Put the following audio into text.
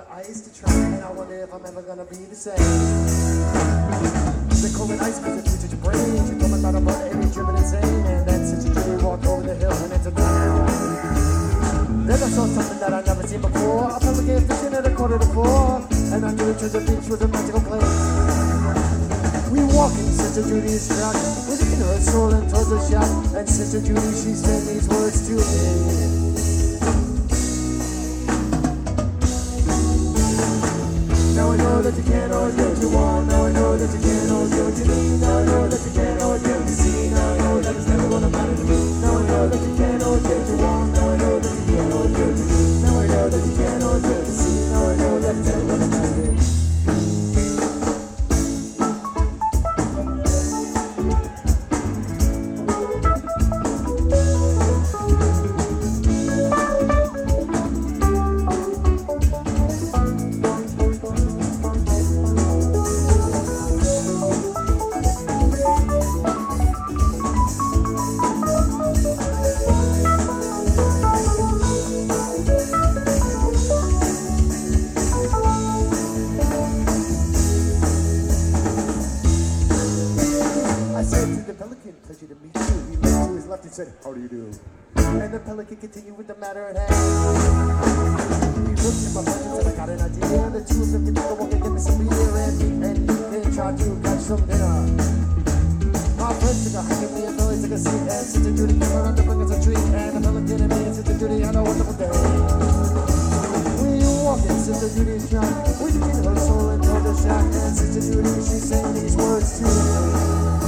the ice to try, and I wonder if I'm ever gonna be the same. They call it ice because it features your brain. You're talking about a bird, every driven insane. And then since you truly walked over the hill and into town. Then I saw something that I'd never seen before. A pelican fishing at 4:15. And I knew the treasure beach was a magical place. We walk in Sister Judy's truck, within her soul and towards the shop. And Sister Judy, she said these words to me. Now I know that you can't always get what you want. Now I know that you can't always get what you need. Now I know that you can't always get what you see. Now I know that it's never gonna matter to me. Now I know that you can't always get what you want. Now I know that you can't always get what you need. Now I know that you can't always get what you see. Now I know that it's never gonna matter to me. Pleasure to meet you. He looked to his left and said, how do you do? And the pelican continued with the matter at hand. He looked at my friend and said, I got an idea. The two of them can take a walk and get me some beer. And you can try to catch some dinner. My friend took a hike and me and Billy took a seat. And Sister Judy came around to bring us a treat. And the pelican and me and Sister Judy had a wonderful day. We walked in Sister Judy's truck. We took her soul and told the shack. And Sister Judy, she sang these words to me.